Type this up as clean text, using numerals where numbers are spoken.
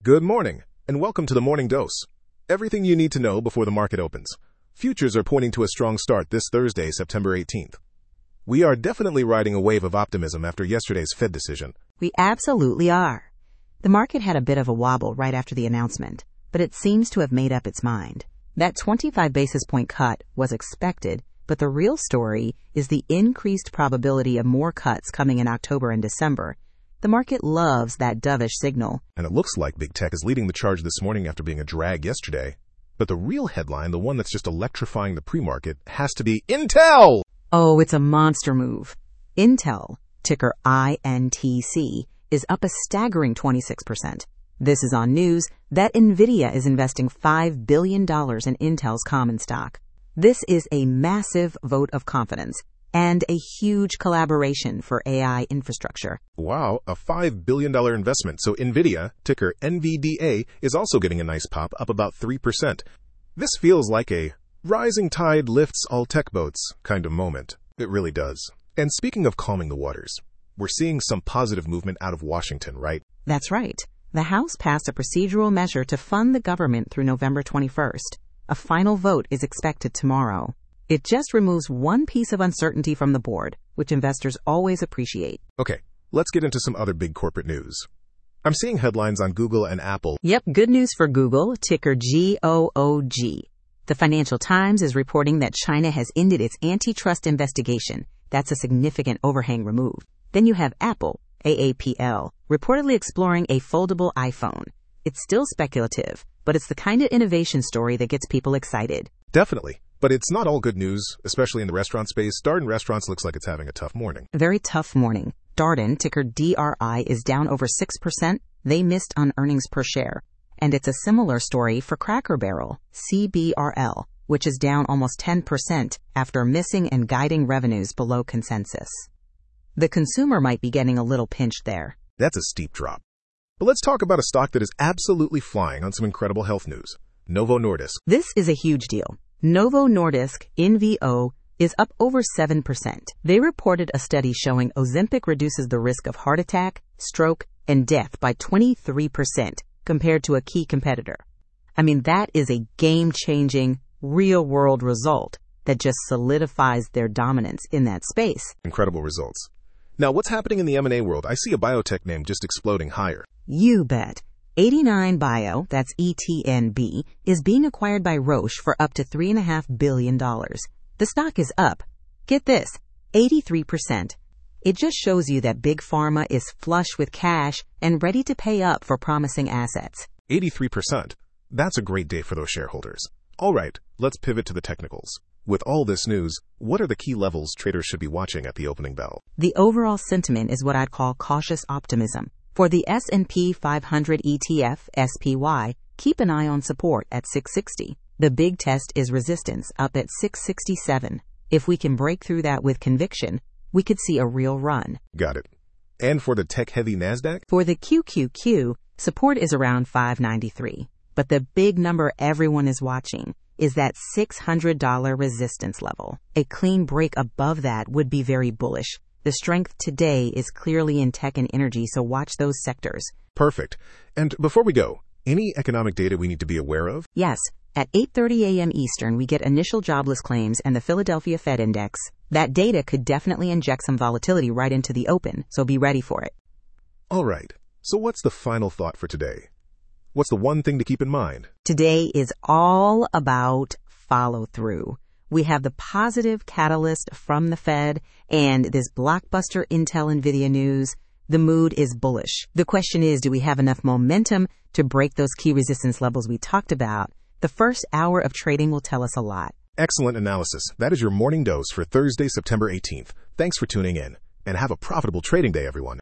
Good morning, and welcome to the Morning Dose. Everything you need to know before the market opens. Futures are pointing to a strong start this Thursday, September 18th. We are definitely riding a wave of optimism after yesterday's Fed decision. We absolutely are. The market had a bit of a wobble right after the announcement, but it seems to have made up its mind. That 25 basis point cut was expected, but the real story is the increased probability of more cuts coming in October and December. The market loves that dovish signal. And it looks like Big Tech is leading the charge this morning after being a drag yesterday. But the real headline, the one that's just electrifying the pre-market, has to be Intel! Oh, it's a monster move. Intel, ticker INTC, is up a staggering 26%. This is on news that NVIDIA is investing $5 billion in Intel's common stock. This is a massive vote of confidence and a huge collaboration for AI infrastructure. Wow, a $5 billion investment. So NVIDIA, ticker NVDA, is also getting a nice pop, up about 3%. This feels like a rising tide lifts all tech boats kind of moment. It really does. And speaking of calming the waters, we're seeing some positive movement out of Washington, right? That's right. The House passed a procedural measure to fund the government through November 21st. A final vote is expected tomorrow. It just removes one piece of uncertainty from the board, which investors always appreciate. Okay, let's get into some other big corporate news. I'm seeing headlines on Google and Apple. Yep, good news for Google, ticker GOOG. The Financial Times is reporting that China has ended its antitrust investigation. That's a significant overhang removed. Then you have Apple, AAPL, reportedly exploring a foldable iPhone. It's still speculative, but it's the kind of innovation story that gets people excited. Definitely. But it's not all good news, especially in the restaurant space. Darden Restaurants looks like it's having a tough morning. A very tough morning. Darden, ticker DRI, is down over 6%. They missed on earnings per share. And it's a similar story for Cracker Barrel, CBRL, which is down almost 10% after missing and guiding revenues below consensus. The consumer might be getting a little pinched there. That's a steep drop. But let's talk about a stock that is absolutely flying on some incredible health news. Novo Nordisk. This is a huge deal. Novo Nordisk, NVO, is up over 7%. They reported a study showing Ozempic reduces the risk of heart attack, stroke, and death by 23% compared to a key competitor. I mean, that is a game-changing, real-world result that just solidifies their dominance in that space. Incredible results. Now, what's happening in the M&A world? I see a biotech name just exploding higher. You bet. 89 Bio, that's ETNB, is being acquired by Roche for up to $3.5 billion. The stock is up, get this, 83%. It just shows you that Big Pharma is flush with cash and ready to pay up for promising assets. 83%. That's a great day for those shareholders. All right, let's pivot to the technicals. With all this news, what are the key levels traders should be watching at the opening bell? The overall sentiment is what I'd call cautious optimism. For the S&P 500 ETF, SPY, keep an eye on support at 660. The big test is resistance up at 667. If we can break through that with conviction, we could see a real run. Got it. And for the tech-heavy NASDAQ? For the QQQ, support is around 593. But the big number everyone is watching is that $600 resistance level. A clean break above that would be very bullish. The strength today is clearly in tech and energy, so watch those sectors. Perfect. And before we go, any economic data we need to be aware of? Yes. At 8:30 a.m. Eastern, we get initial jobless claims and the Philadelphia Fed Index. That data could definitely inject some volatility right into the open, so be ready for it. All right. So what's the final thought for today? What's the one thing to keep in mind? Today is all about follow-through. We have the positive catalyst from the Fed and this blockbuster Intel NVIDIA news. The mood is bullish. The question is, do we have enough momentum to break those key resistance levels we talked about? The first hour of trading will tell us a lot. Excellent analysis. That is your morning dose for Thursday, September 18th. Thanks for tuning in, and have a profitable trading day, everyone.